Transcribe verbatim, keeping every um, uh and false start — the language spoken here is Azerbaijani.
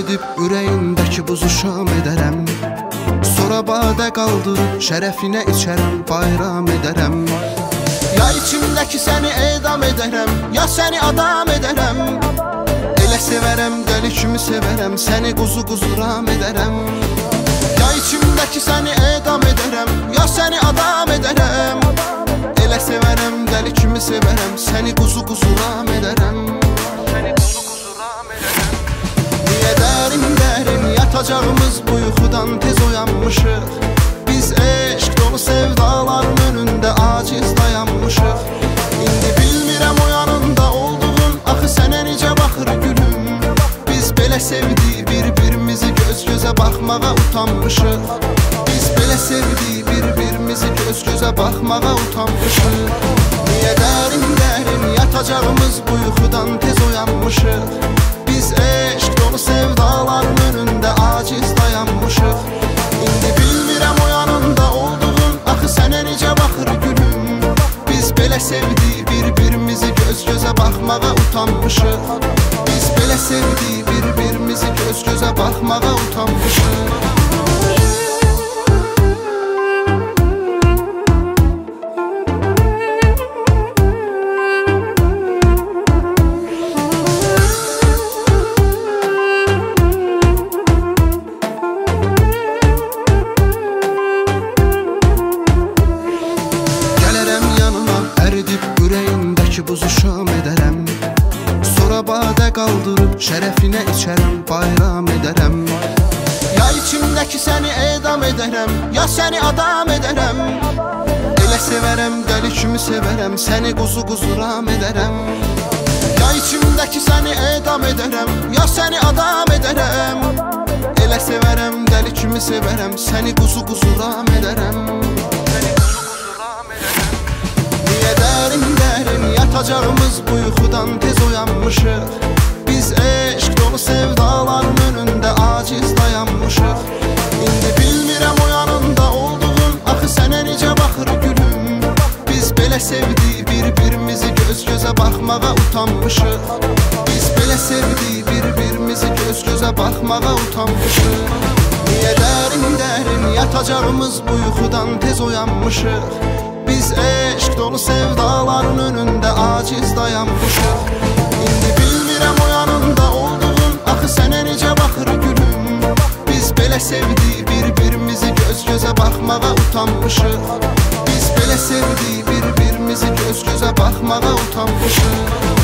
əridib ürəyindəki buzu şam edərəm. Sonra badə qaldırıb şərəfinə içərəm, bayram edərəm. Ya içimdəki səni edam edərəm, ya səni adam edərəm. Elə sevərəm, dəli kimi sevərəm, səni quzu quzuram edərəm. Ya içimdəki səni edam edərəm, ya səni adam edərəm. Elə sevərəm, dəli kimi sevərəm, səni quzu quzuram edərəm. Niyə dərin dərin yatacağımız bu yuxudan tez oyanmışıq? Biz eşq dolu sevdaların önündə aciz dayanmışıq. İndi bilmirəm oyanında olduğun, axı sənə necə baxır gülüm. Biz belə sevdik bir-birimizi, göz gözə baxmağa utanmışıq. Biz belə sevdik bir-birimizi, göz gözə baxmağa utanmışıq. Niyə dərin dərin yatacağımız bu yuxudan tez oyanmışıq? Biz eşq dolu sevdaların önündə aciz dayanmışıq. İndi bilmirəm oyanında olduğun, axı sənə necə baxır gülüm. Biz belə sevdik bir-birimizi, göz gözə baxmağa utanmışıq. Biz belə sevdik bir-birimizi, göz gözə baxmağa utanmışıq. Buzu şam edərəm. Sonra badə qaldırıb şərəfinə içərəm, bayram edərəm. Ya içimdəki səni edam edərəm, ya səni adam edərəm. Elə sevərəm, dəli kimi sevərəm, səni quzu quzuram edərəm. Ya içimdəki səni edam edərəm, ya səni adam edərəm. Elə sevərəm, dəli kimi sevərəm, səni quzu quzuram edərəm. Niyə dərin dərin yatacağımız bu yuxudan tez oyanmışıq? Biz eşq dolu sevdaların önündə aciz dayanmışıq. İndi bilmirəm oyanında olduğun, axı sənə necə baxır gülüm. Biz belə sevdik bir-birimizi, göz gözə baxmağa utanmışıq. Biz belə sevdik bir-birimizi, göz gözə baxmağa utanmışıq. Niyə dərin dərin yatacağımız bu yuxudan tez oyanmışıq? Biz eşq dolu sevdaların önündə aciz dayanmışıq. İndi bilmirəm oyanında olduğun, axı sənə necə baxır gülüm. Biz belə sevdik bir-birimizi, göz gözə baxmağa utanmışıq. Biz belə sevdik bir-birimizi, göz gözə baxmağa utanmışıq.